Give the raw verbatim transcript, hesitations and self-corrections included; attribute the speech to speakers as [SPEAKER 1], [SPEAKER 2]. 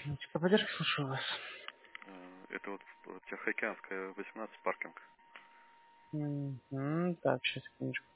[SPEAKER 1] Минуточка, поддержка, слушаю вас.
[SPEAKER 2] Э, Это вот в- Тихоокеанская, восемнадцать паркинг.
[SPEAKER 1] Мгм, так, сейчас, секундочку.